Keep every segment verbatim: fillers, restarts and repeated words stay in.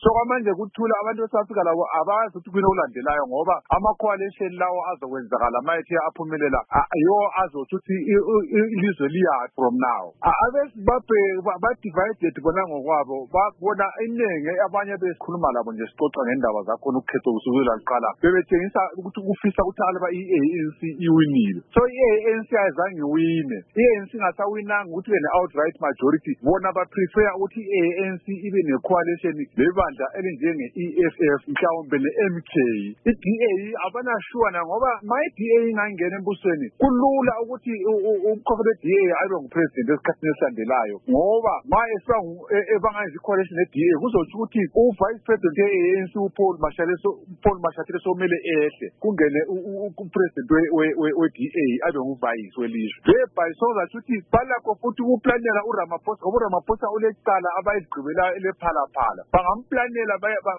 So kwamanje kuthula abantu beSouth Africa labo abazi ukuthi kuyini okulandelayo ngoba ama-coalition lawo azokwenzakala mayethi aphumelela yo azothi ukuthi ilizwe liya from now. Abezimbabwe ba-divided bona ngokwabo babona iningi abanye besikhuluma labo nje sixoxa ngendaba zakhona ukukhetha kusukela kuqala bebetshengisa ukuthi kufisa ukuthi alaba i-A N C iwinile. So i-A N C ayizange iwine. I-A N C ngasawinanga ukuthi ibe ne-outright majority bona ba-prefer ukuthi i-A N C ibe ne-coalition lebandla elinjenge-E F F mhlawumbe ne-M K. I-D A abanashuwa na ngoba ma i-D A ingangena embusweni kulula ukuthi umkhokho we-D A abe ngupresident esikhathini esilandelayo ngoba ma esiba ebangayenza i-coalition ne-D A kuzotsho ukuthi u-vice president we-A N C uPaul Mashatile Paul Mashatile somele ehle kungene upresident we-D A abe nguvice welizwe. Thereby sozathi ukuthi balakho futhi ukuplanela uRamaphosa ngoba uRamaphosa ulecala abayigqibelayo elephalaphala bangamplanela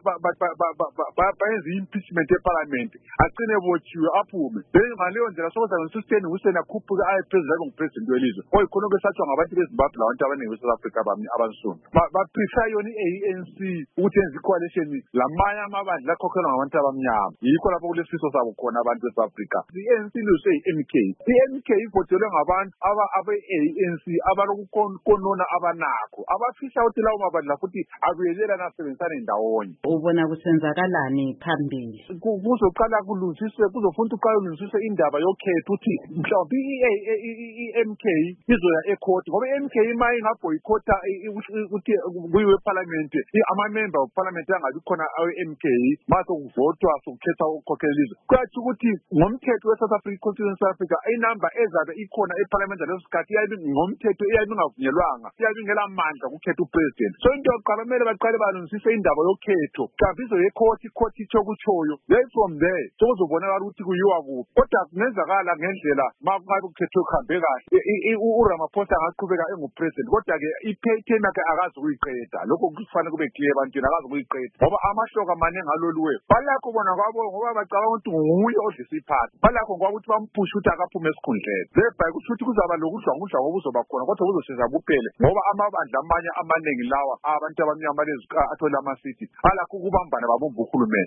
bayenza i-impeachment eparliament agcine botshiwe aphume ngaleyo ndlela sokuza noSustaining Hussein akhuphuke aye president ngupresident welizwe oyikhona kwesatshwa ngabantu beZimbabwe labantu abaningi beSouth Africa abansundu baprefer yona i-A N C ukuthi yenze i-coalition lamanye amabandla akhokhelwa ngabantu abamnyama yikho lapho kulesifiso sabo khona abantu beSouth Africa. I-A N C lose i-M K i-M K ivotelwe ngabantu abe-A N C abalokukonona abanakho abafisa ukuthi lawo mabandla futhi abuyelelana asebenzisane ndawonye. Ubona kusenzakalani phambili? Kuzoqala kulungisiswe kuzofuna uqala kulungisiswe indaba yokhetho ukuthi mhlawumbe i-M K izoya ecourt ngoba i-M K imaye ngabhoyikhotha ukuthi kuyiwe eparliament ama-member of parliament angabi khona awe-M K mase kuvotwa sokukhetha ukukhokhela ilizwe kuyathi ukuthi ngomthetho we-South Africa Constitution South Africa inamba ezabe ikhona eparliament leso sikhathi iyabe ngomthetho iyabe ingavunyelwanga iyabe ingelamandla ukukhetha upresident. So into yokuqala kumele baqale balungisise indaba yokhetho mhlawumbe izoye ecourt icourt itsho kutshoyo then from there sokuzobonakala ukuthi kuyiwa kuphi kodwa kungenzakala ngendlela makungabe kukhethwe kuhambe kahle uRamaphosa angaqhubeka engupresident kodwa-ke i-term yakhe akazi ukuyiqeda lokho kufanele kube clear ebantwini akazi ukuyiqeda ngoba amahloka maningi aloluwe balakho bona kwabo ngoba bacabanga ukuthi nguye odlisa iphansi balakho ngoba ukuthi bamphushe ukuthi akaphume esikhundleni thereby kusho ukuthi kuzaba lokudlwangudlwa obuzoba khona kodwa kuzoshesha kuphele ngoba amabandla amanye amaningi lawa abantu abamnyama lezi athola amasithi alakho ukubambana babumba uhulumeni.